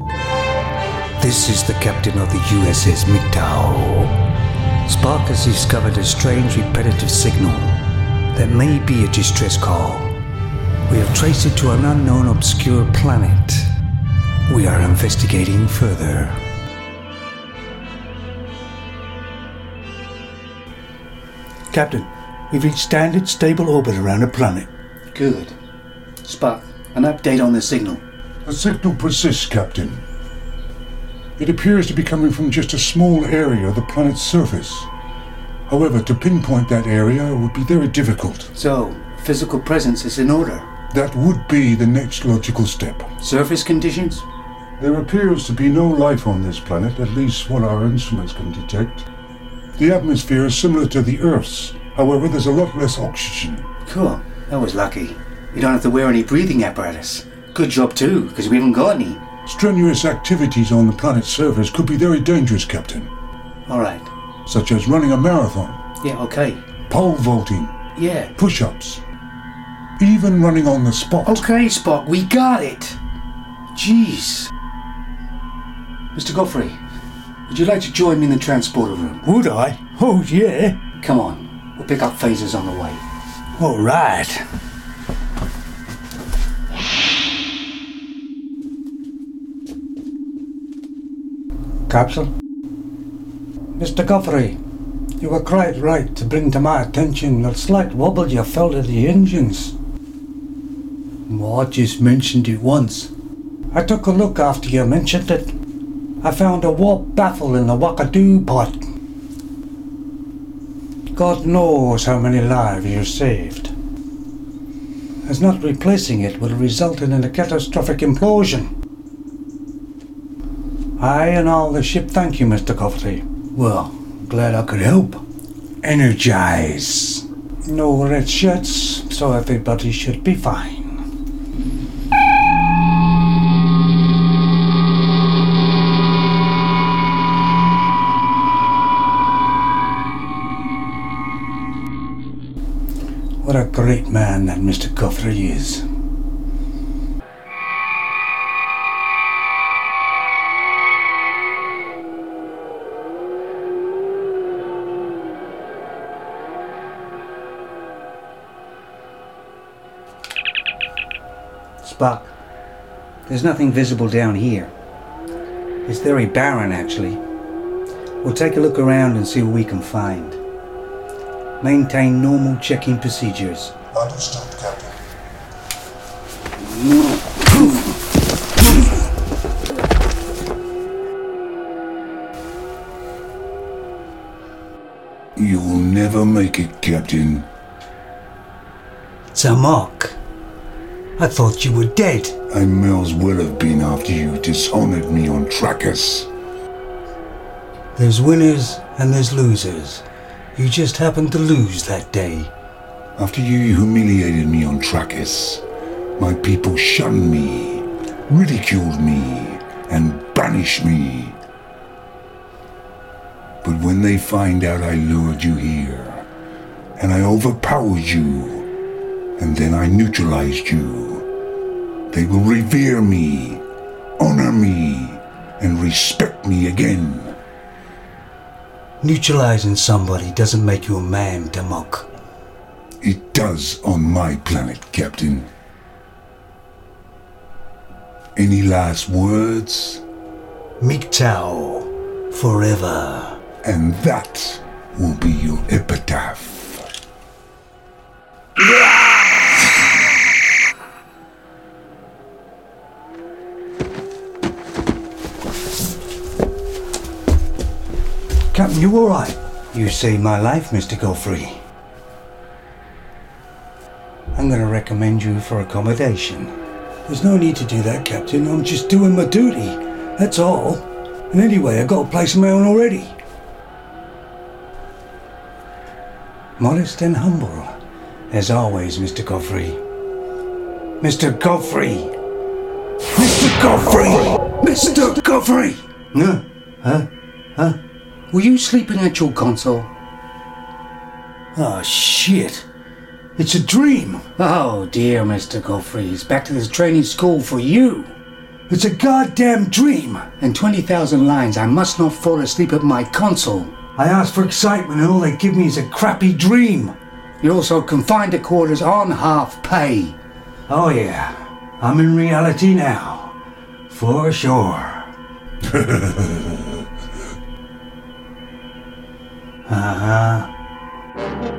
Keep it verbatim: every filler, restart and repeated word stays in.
This is the captain of the U S S M G T O W. Spock has discovered a strange repetitive signal that may be a distress call. We have traced it to an unknown obscure planet. We are investigating further. Captain, we've reached standard stable orbit around the planet. Good. Spock, an update on the signal. The signal persists, Captain. It appears to be coming from just a small area of the planet's surface. However, to pinpoint that area would be very difficult. So, physical presence is in order? That would be the next logical step. Surface conditions? There appears to be no life on this planet, at least what our instruments can detect. The atmosphere is similar to the Earth's. However, there's a lot less oxygen. Cool. That was lucky. We don't have to wear any breathing apparatus. Good job too, because we haven't got any. Strenuous activities on the planet's surface could be very dangerous, Captain. Alright. Such as running a marathon. Yeah, okay. Pole vaulting. Yeah. Push-ups. Even running on the spot. Okay, Spock, we got it. Jeez. Mister Godfrey, would you like to join me in the transporter room? Would I? Oh, yeah. Come on. We'll pick up phasers on the way. All right. Capsule? Mister Godfrey, you were quite right to bring to my attention the slight wobble you felt of the engines. Well, I just mentioned it once. I took a look after you mentioned it. I found a warp baffle in the Wakadu pot. God knows how many lives you saved. As not replacing it would have resulted in a catastrophic implosion. I and all the ship thank you, Mister Godfrey. Well, glad I could help. Energize. No red shirts, so everybody should be fine. What a great man that Mister Godfrey is. Spock, there's nothing visible down here. It's very barren, actually. We'll take a look around and see what we can find. Maintain normal check-in procedures. Understood, Captain. You'll never make it, Captain. Zamak, I thought you were dead. I may as well have been after you dishonored me on Trackers. There's winners and there's losers. You just happened to lose that day. After you humiliated me on Trackers, my people shunned me, ridiculed me, and banished me. But when they find out I lured you here, and I overpowered you, and then I neutralized you, they will revere me, honor me, and respect me again. Neutralizing somebody doesn't make you a man, Damok. It does on my planet, Captain. Any last words? M G T O W, forever. And that will be your epitaph. Captain, you alright? You saved my life, Mister Godfrey. I'm going to recommend you for accommodation. There's no need to do that, Captain. I'm just doing my duty. That's all. And anyway, I got a place of my own already. Modest and humble, as always, Mister Godfrey. Mister Godfrey! Mister Godfrey! Mister Godfrey! Huh? Huh? Huh? Were you sleeping at your console? Oh, shit. It's a dream. Oh dear, Mister Godfrey. It's back to this training school for you. It's a goddamn dream. In twenty thousand lines, I must not fall asleep at my console. I ask for excitement and all they give me is a crappy dream. You're also confined to quarters on half pay. Oh yeah, I'm in reality now. For sure. Uh-huh.